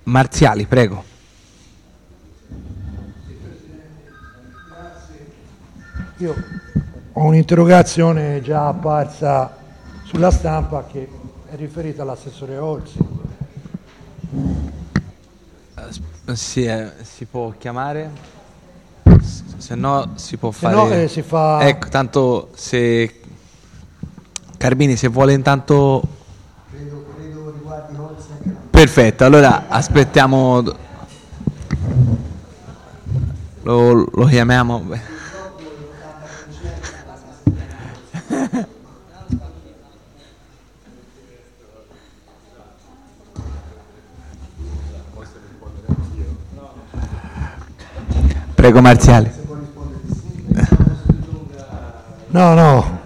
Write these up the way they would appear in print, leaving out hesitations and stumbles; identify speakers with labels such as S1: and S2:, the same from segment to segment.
S1: Marziali, prego.
S2: Io ho un'interrogazione già apparsa sulla stampa che è riferita all'assessore Orsi.
S1: Si può chiamare? Se no si può
S2: Se
S1: fare.
S2: no, si fa.
S1: Ecco, tanto se Carmini, se vuole intanto.
S3: Credo riguardi Orsi.
S1: Perfetto, allora aspettiamo. Lo chiamiamo. Prego Marziali.
S2: No.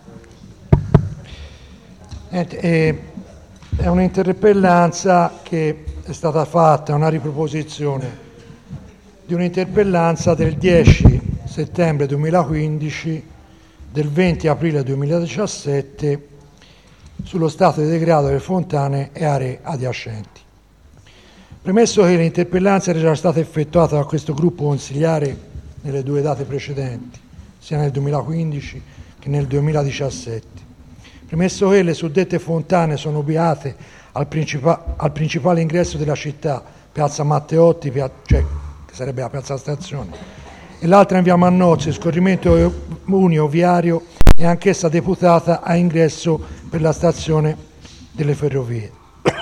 S2: È un'interpellanza che è stata fatta, una riproposizione di un'interpellanza del 10 settembre 2015, del 20 aprile 2017 sullo stato di degrado delle fontane e aree adiacenti. Premesso che l'interpellanza era già stata effettuata da questo gruppo consiliare nelle due date precedenti, sia nel 2015 che nel 2017, premesso che le suddette fontane sono ubicate al principale ingresso della città, piazza Matteotti, cioè che sarebbe la piazza Stazione, e l'altra in via Mannozzi, scorrimento unio viario, e anch'essa deputata a ingresso per la stazione delle ferrovie.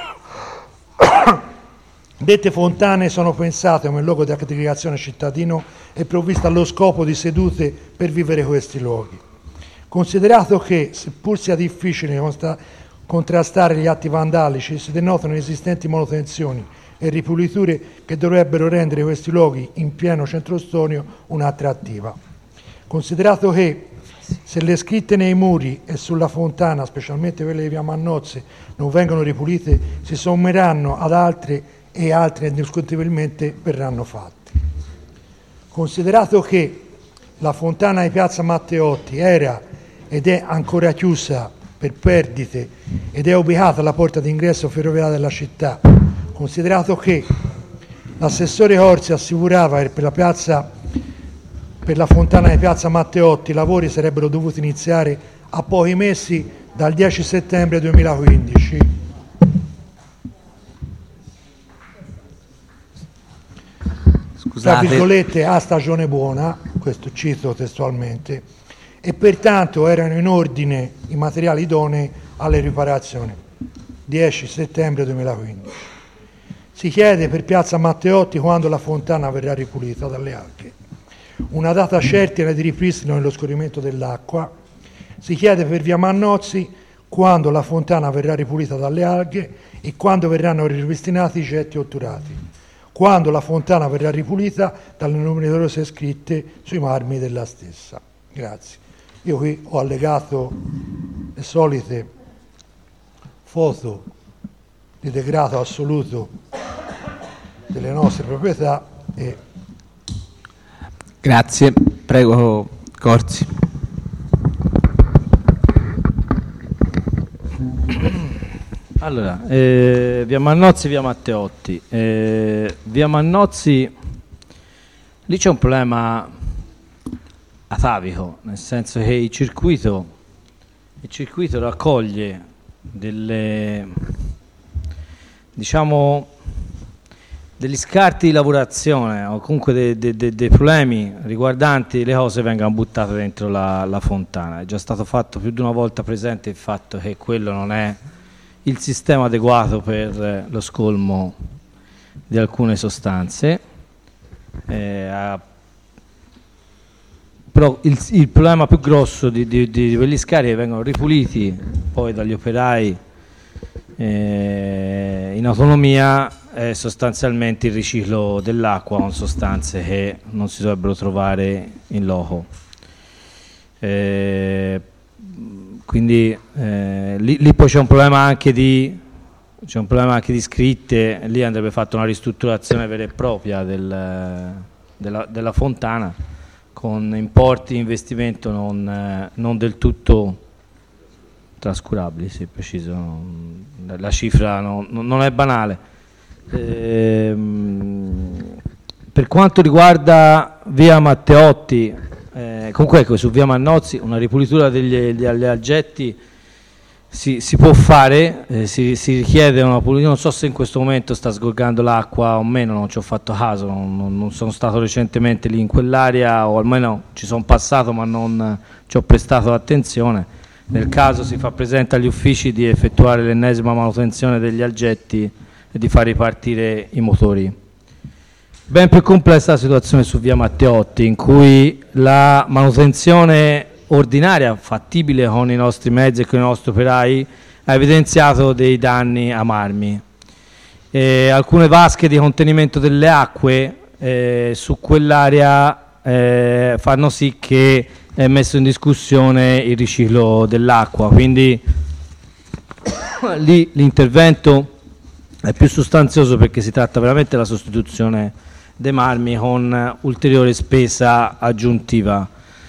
S2: Dette fontane sono pensate come luogo di aggregazione cittadino e provviste allo scopo di sedute per vivere questi luoghi. Considerato che, seppur sia difficile contrastare gli atti vandalici, si denotano esistenti manutenzioni e ripuliture che dovrebbero rendere questi luoghi in pieno centro storico un'attrattiva. Considerato che, se le scritte nei muri e sulla fontana, specialmente quelle di via Mannozzi, non vengono ripulite, si sommeranno ad altre e altre indiscutibilmente verranno fatte. Considerato che la fontana di piazza Matteotti era ed è ancora chiusa per perdite ed è ubicata alla porta d'ingresso ferroviaria della città, considerato che l'assessore Orsi assicurava che per la fontana di piazza Matteotti i lavori sarebbero dovuti iniziare a pochi mesi dal 10 settembre 2015, tra virgolette a stagione buona, questo cito testualmente, e pertanto erano in ordine i materiali idonei alle riparazioni. 10 settembre 2015. Si chiede per piazza Matteotti quando la fontana verrà ripulita dalle alghe, una data certa di ripristino dello scorrimento dell'acqua. Si chiede per via Mannozzi quando la fontana verrà ripulita dalle alghe e quando verranno ripristinati i getti otturati, quando la fontana verrà ripulita dalle numerose scritte sui marmi della stessa. Grazie. Io qui ho allegato le solite foto di degrado assoluto delle nostre proprietà e...
S1: Grazie. Prego Corsi.
S4: Allora, via Mannozzi, via Matteotti. Via Mannozzi, lì c'è un problema atavico, nel senso che il circuito raccoglie degli scarti di lavorazione o comunque dei problemi riguardanti le cose vengano buttate dentro la fontana. È già stato fatto più di una volta presente il fatto che quello non è il sistema adeguato per lo scolmo di alcune sostanze, però il problema più grosso di quegli scarichi che vengono ripuliti poi dagli operai in autonomia è sostanzialmente il riciclo dell'acqua con sostanze che non si dovrebbero trovare in loco. Quindi lì poi c'è un problema anche di scritte, lì andrebbe fatta una ristrutturazione vera e propria della fontana con importi di investimento non del tutto trascurabili, se preciso. La cifra non è banale, Per quanto riguarda via Matteotti, comunque ecco, su via Mannozzi una ripulitura degli algetti si può fare, si richiede una pulitura. Non so se in questo momento sta sgorgando l'acqua o meno, non ci ho fatto caso, non sono stato recentemente lì in quell'area, o almeno ci sono passato ma non ci ho prestato attenzione. Nel caso si fa presente agli uffici di effettuare l'ennesima manutenzione degli algetti e di far ripartire i motori. Ben più complessa la situazione su via Matteotti, in cui la manutenzione ordinaria, fattibile con i nostri mezzi e con i nostri operai, ha evidenziato dei danni a marmi. Alcune vasche di contenimento delle acque su quell'area fanno sì che è messo in discussione il riciclo dell'acqua, quindi lì l'intervento è più sostanzioso perché si tratta veramente della sostituzione dei marmi con ulteriore spesa aggiuntiva.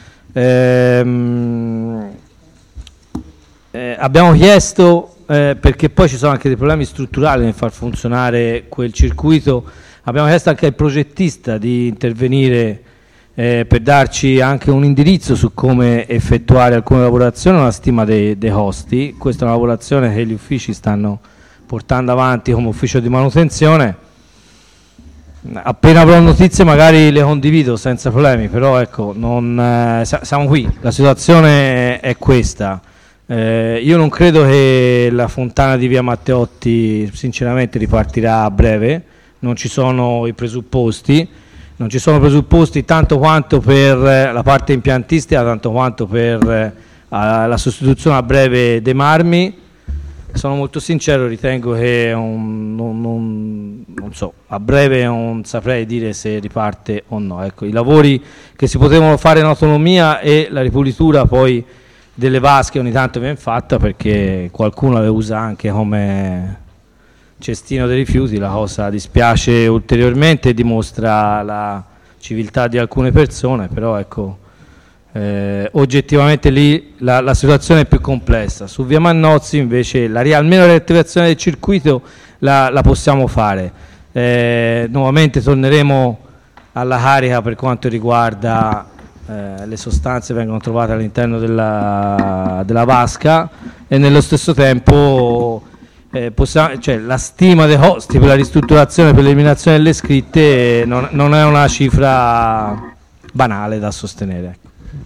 S4: Abbiamo chiesto, perché poi ci sono anche dei problemi strutturali nel far funzionare quel circuito, abbiamo chiesto anche al progettista di intervenire per darci anche un indirizzo su come effettuare alcune lavorazioni, una stima dei costi. Questa è una lavorazione che gli uffici stanno portando avanti come ufficio di manutenzione. Appena avrò notizie magari le condivido senza problemi, però ecco, siamo qui, la situazione è questa. Io non credo che la fontana di via Matteotti sinceramente ripartirà a breve, non ci sono i presupposti, tanto quanto per la parte impiantistica, tanto quanto per la sostituzione a breve dei marmi. Sono molto sincero, ritengo che non so, a breve non saprei dire se riparte o no. Ecco, i lavori che si potevano fare in autonomia e la ripulitura poi delle vasche ogni tanto viene fatta perché qualcuno le usa anche come cestino dei rifiuti. La cosa dispiace ulteriormente e dimostra la civiltà di alcune persone, però ecco, oggettivamente lì la situazione è più complessa. Su via Mannozzi invece almeno la riattivazione del circuito la possiamo fare. Nuovamente torneremo alla carica per quanto riguarda le sostanze che vengono trovate all'interno della vasca, e nello stesso tempo la stima dei costi per la ristrutturazione, per l'eliminazione delle scritte non è una cifra banale da sostenere, ecco.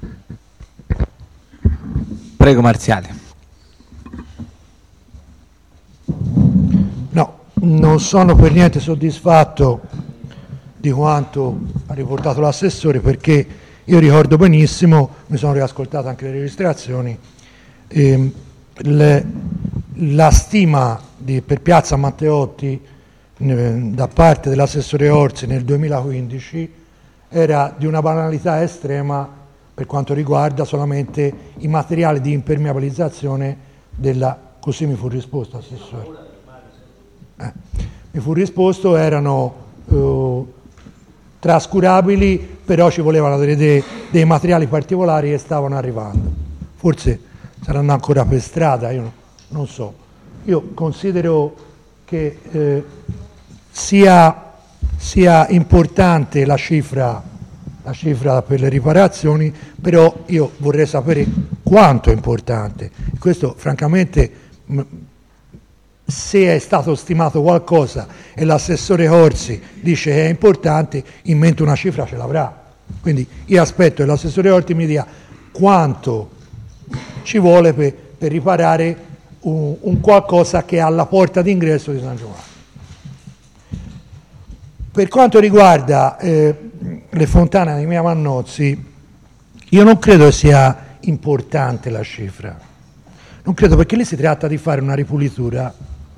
S1: Prego Marziali.
S2: No, non sono per niente soddisfatto di quanto ha riportato l'assessore, perché io ricordo benissimo, mi sono riascoltato anche le registrazioni, la stima per piazza Matteotti da parte dell'assessore Orsi nel 2015 era di una banalità estrema per quanto riguarda solamente i materiali di impermeabilizzazione così mi fu risposto, assessore. Mi fu risposto erano trascurabili, però ci volevano dei materiali particolari che stavano arrivando. Forse saranno ancora per strada, io non so. Io considero che sia importante la cifra per le riparazioni, però io vorrei sapere quanto è importante. Questo francamente, se è stato stimato qualcosa e l'assessore Orsi dice che è importante, in mente una cifra ce l'avrà. Quindi io aspetto che l'assessore Orsi mi dia quanto ci vuole per riparare un qualcosa che è alla porta d'ingresso di San Giovanni. Per quanto riguarda le fontane di via Mannozzi, io non credo che sia importante la cifra, non credo, perché lì si tratta di fare una ripulitura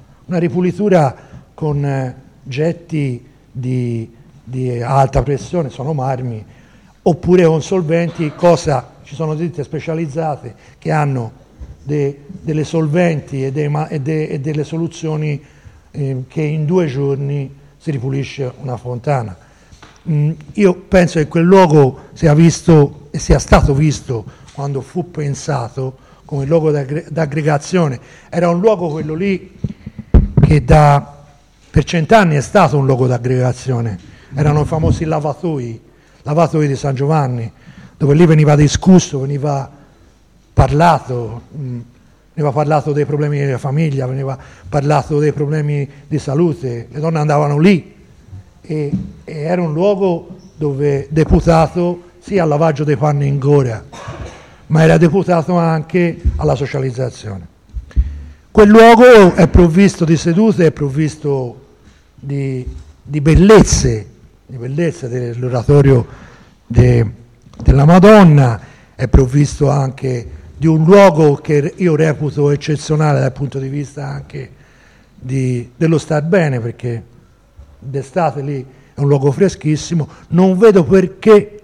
S2: con getti di alta pressione, sono marmi, oppure con solventi, ci sono ditte specializzate che hanno delle solventi e delle soluzioni che in 2 giorni si ripulisce una fontana. Io penso che quel luogo sia stato visto quando fu pensato come luogo d'aggregazione. Era un luogo, quello lì, che per 100 anni è stato un luogo d'aggregazione, erano i famosi lavatoi di San Giovanni, dove lì veniva discusso, veniva parlato dei problemi della famiglia, veniva parlato dei problemi di salute, le donne andavano lì e era un luogo dove deputato sia al lavaggio dei panni in Goria, ma era deputato anche alla socializzazione. Quel luogo è provvisto di sedute, è provvisto di bellezze dell'oratorio della Madonna, è provvisto anche di un luogo che io reputo eccezionale dal punto di vista anche dello star bene, perché d'estate lì è un luogo freschissimo. Non vedo perché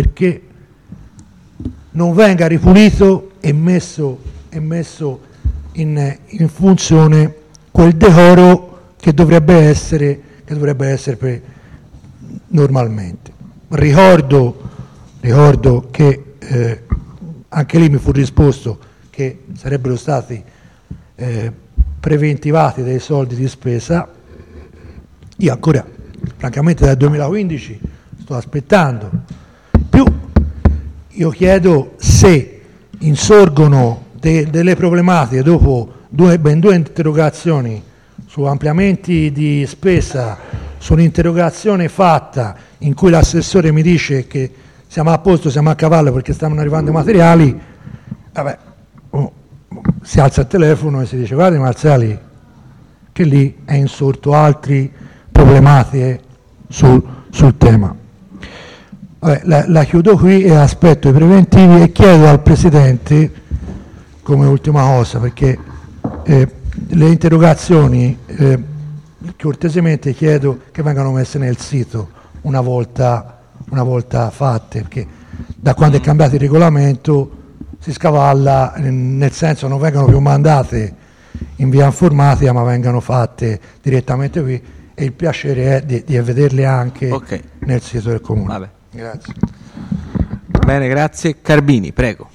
S2: non venga ripulito e messo in funzione quel decoro che dovrebbe essere normalmente. Ricordo che anche lì mi fu risposto che sarebbero stati preventivati dei soldi di spesa. Io ancora, francamente, dal 2015 sto aspettando. Più io chiedo se insorgono delle problematiche dopo ben due interrogazioni su ampliamenti di spesa, su un'interrogazione fatta in cui l'assessore mi dice che siamo a posto, siamo a cavallo perché stanno arrivando i materiali. Vabbè, si alza il telefono e si dice: guardi Marzali, che lì è insorto altre problematiche sul tema. Vabbè, la chiudo qui e aspetto i preventivi e chiedo al Presidente, come ultima cosa, perché le interrogazioni cortesemente chiedo che vengano messe nel sito una volta fatte, perché da quando è cambiato il regolamento si scavalla, nel senso non vengono più mandate in via informatica ma vengono fatte direttamente qui, e il piacere è di vederle anche nel sito del Comune.
S1: Vabbè.
S2: Grazie.
S1: Bene, grazie. Carbini, prego.